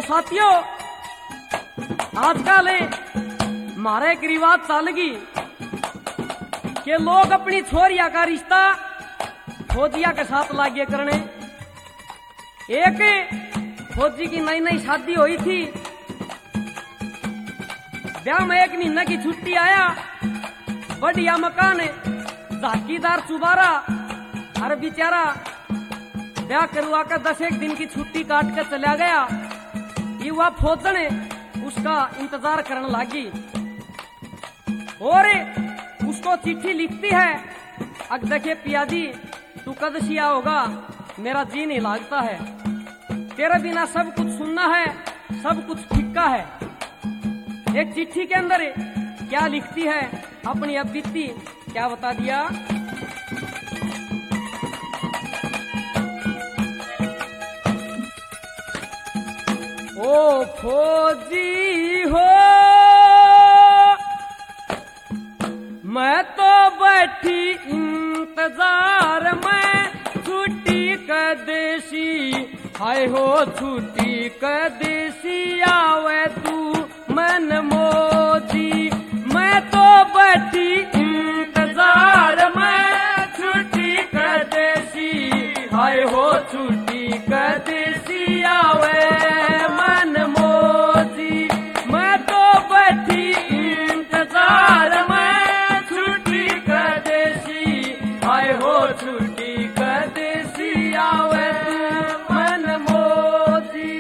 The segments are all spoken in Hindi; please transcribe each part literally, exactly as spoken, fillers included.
तो साथियों आजकल मारे एक रिवाज चालगी कि लोग अपनी छोरिया का रिश्ता फौजिया के साथ लागे करने। एक फौजी की नई नई शादी हुई थी, ब्याह में एक महीना की छुट्टी आया, बढ़िया मकान झाकीदार चुबारा, हर बेचारा ब्याह करवा कर दस एक दिन की छुट्टी काट कर चला गया। युवा फौजन उसका इंतजार करने लगी और उसको चिट्ठी लिखती है, अग देखे पियाजी तू कद सिया होगा, मेरा जी नहीं लागता है, तेरे बिना सब कुछ सुनना है, सब कुछ फिक्का है। एक चिट्ठी के अंदर क्या लिखती है, अपनी अब बीती क्या बता दिया। ओ फौजी हो मैं तो बैठी इंतजार में, छुट्टी कदेसी हाय हो छुट्टी कदेसी आवे तू मन मोजी। मैं तो बैठी इंतजार में, छुट्टी कदेसी हाय हो छुट्टी कदेसी आवे मन मोजी। मैं तो बैठी इंतजार में, छुट्टी कदेसी हाय हो छुट्टी कदेसी आवे मन मोजी।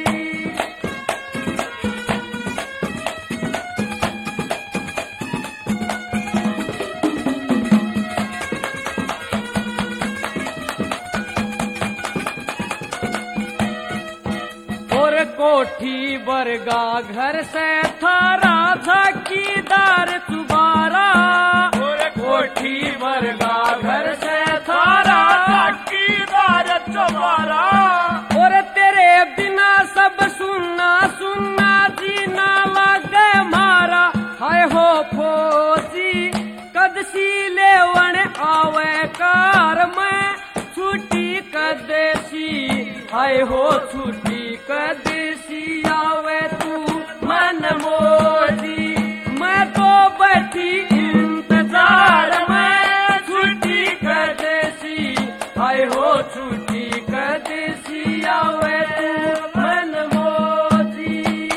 और कोठी बरगा घर से थारा झाकीदार चुबारा, और कोठी बरगा घर से थारा झाकीदार चुबारा। और तेरे बिना सब सुनना सुनना जीना लगे मारा, हाय हो फौजी कदसी लेवन आवे कार में, छुट्टी कदेसी हाय हो छुट्टी कदेसी आवे तू मन मोजी। मैं तो बैठी इंतजार में, छुट्टी कदेसी हाय हो छुट्टी कदेसी आवे तू मन मोजी।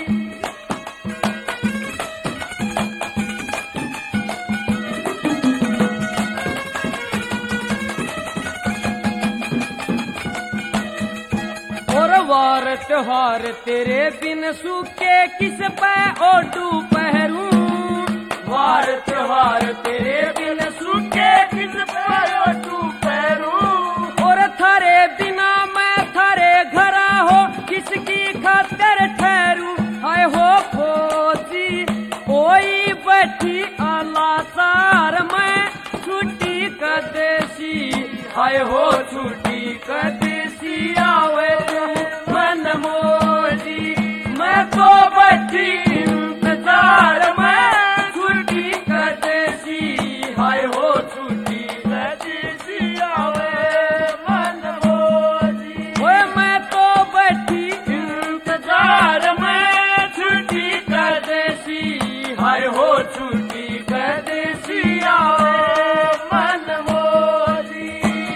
और वार त्योहार तेरे बिन सूखे किस पे ओटू पहरूं, वार त्योहार तेरे बिन सूखे किस पे ओटू पहरूं। और थारे बिना मैं थारे घरा हो किसकी खातिर ठहरूं, हाय हो फौजी कोई बैठी आलाचार में, छुट्टी कदेसी हाय हो छुट्टी कदेसी आवे मन मोजी। मैं तो बैठी इंतजार में, छुट्टी कदेसी हाय हो छुट्टी कदेसी आवे मन मोजी। ओए मैं तो बैठी इंतजार में, छुट्टी कदेसी हाय हो छुट्टी कदेसी आवे मन मोजी।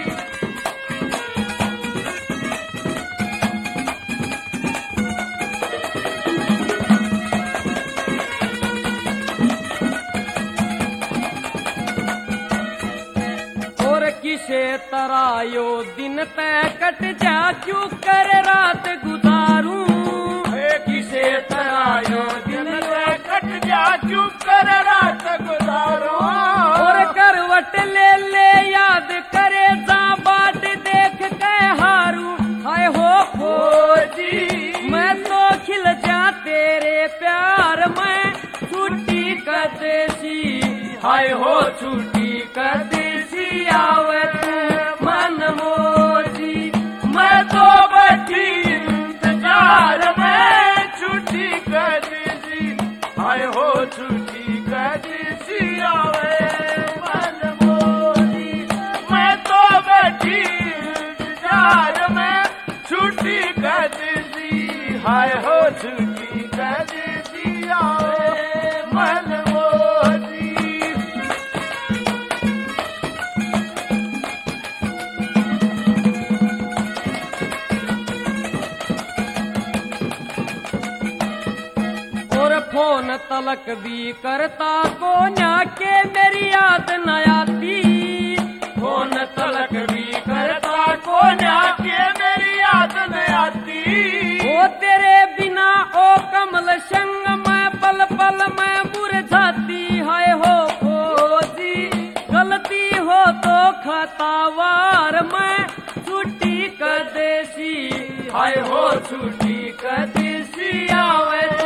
किसे तरह यो दिन तय कट जा, क्यों कर रात गुजारूं, किसे तरह यो दिन तय कट जा, क्यों कर रात गुजारूं। और करवट ले ले याद करे जा बाट देख के हारूं, हाय हो फौजी मैं तो खिल जा तेरे प्यार में, छुट्टी कदेसी हाय हो छुट्टी कदेसी आवे तू मन मोजी। मैं तो बैठी इंतजार में, छुट्टी कदेसी हाय हो छुट्टी कदेसी आवे मन मोजी। मैं तो बैठी इंतजार में, छुट्टी कदेसी हाय हो छुट्टी तलक भी करता को न्याके मेरी याद न आती। फोन तलक भी करता को न्याके मेरी याद न आती। ओ तेरे बिना ओ कमल संग मैं पल पल मैं मुरझाती। हाय हो खोजी गलती हो तो खतावार मैं छुट्टी कदेसी। हाय हो छुट्टी कदेसी आवे